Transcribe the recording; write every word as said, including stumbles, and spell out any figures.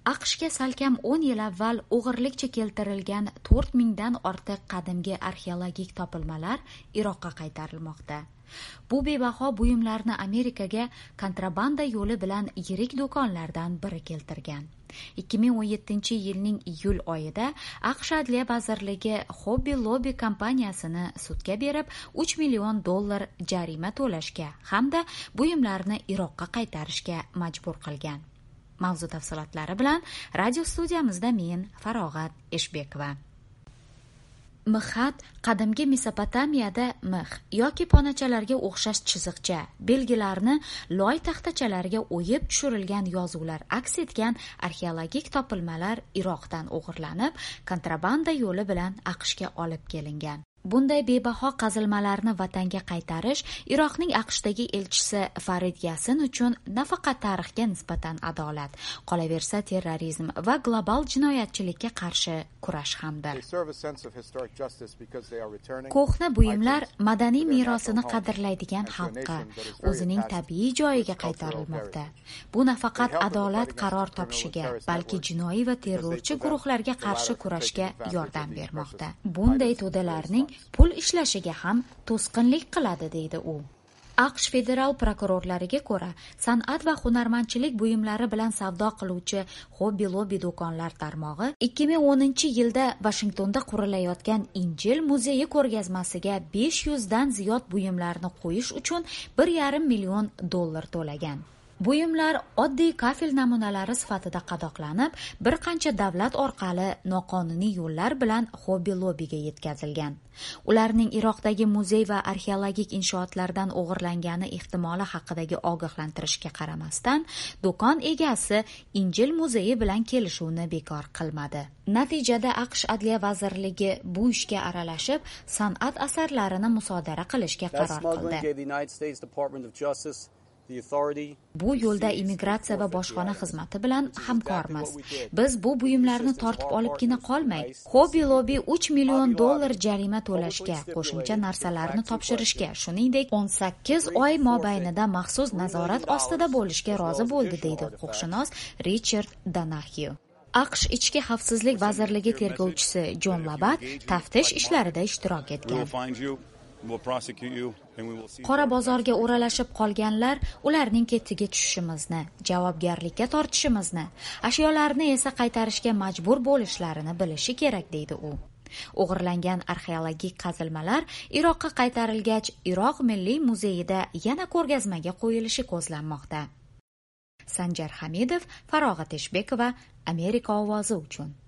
AQShga salkam o'n yil avval o'g'irlikcha keltirilgan to'rt mingdan ortiq qadimgi arxeologik topilmalar Iroqqa qaytarilmoqda. Bu bebaho buyumlarni Amerikaga kontrabanda yo'li bilan yirik do'konlardan biri keltirgan. ikki ming o'n yettinchi yilning iyul oyida AQSh Adliya vazirligi Hobby Lobby kompaniyasini sudga berib uch million dollar jarima to'lashga hamda buyumlarni Iroqqa qaytarishga majbur qilgan. Mavzu tafsilotlari bilan radio studiyamizda men Farog'at Eshbekova. Mixat qadimgi Mesopotamiyada mix yoki ponachalarga o'xshash chiziqcha belgilarni loy taxtachalariga o'yib tushirilgan yozuvlar aks etgan arxeologik topilmalar Iroqdan o'g'irlanib, kontrabanda yo'li bilan AQShga olib kelingan. Bunday bebaho qazilmalarni vatanga qaytarish Iroqning AQShdagi elchisi Farid Yasin uchun nafaqat tarixga nisbatan adolat, qolaversa terrorizm va global jinoyatchilikka qarshi kurash hamdir. Ko'hna buyumlar madaniy merosini qadrlaydigan xalqqa o'zining tabiiy joyiga qaytarilmoqda. Bu nafaqat adolat qaror topishiga, balki jinoiy va terrorchi guruhlarga qarshi kurashga yordam bermoqda. Bunday to'dalarning pul ishlashiga ham to'sqinlik qiladi, deydi u. AQSh federal prokurorlariga ko'ra, san'at va hunarmandchilik buyumlari bilan savdo qiluvchi Hobby Lobby do'konlar tarmog'i ikki ming o'ninchi yilda Vashingtonda qurilayotgan Injil muzeyi ko'rgazmasiga besh yuzdan ziyod buyumlarni qo'yish uchun bir yarim million dollar to'lagan. Buyumlar oddiy kafel namunalari sifatida qadoqlanib, bir qancha davlat orqali noqonuniy yo'llar bilan Hobby Lobbyga yetkazilgan. Ularning Iroqdagi muzey va arxeologik inshootlardan o'g'irlangani ehtimoli haqidagi ogohlantirishga qaramasdan, do'kon egasi Injil muzeyi bilan kelishuvni bekor qilmadi. Natijada AQSh Adliya vazirligi bu ishga aralashib, san'at asarlarini musodara qilishga qaror qildi. Bu yo'lda immigratsiya va bojxona xizmati bilan hamkormiz. Biz bu buyumlarni tortib olibgina qolmay, Hobby Lobby uch million dollar jarima to'lashga, qo'shimcha narsalarni topshirishga, shuningdek o'n sakkiz oy mobaynida maxsus nazorat ostida bo'lishga rozi bo'ldi, deydi huquqshunos Richard Donahue. AQSh Ichki xavfsizlik vazirligi tergovchisi Jon Labat taftish ishlarida ishtirok etgan. Qora bozorga o'ralashib qolganlar ularning ketiga tushishimizni, javobgarlikka tortishimizni, ashyolarni esa qaytarishga majbur bo'lishlarini bilishi kerak, deydi u. O'g'irlangan arxeologik qazilmalar Iroqqa qaytarilgach, Iroq Milliy muzeyida yana ko'rgazmaga qo'yilishi ko'zlanmoqda. Sanjar Hamidov, Farog'at Eshbekova, Amerika ovozi uchun.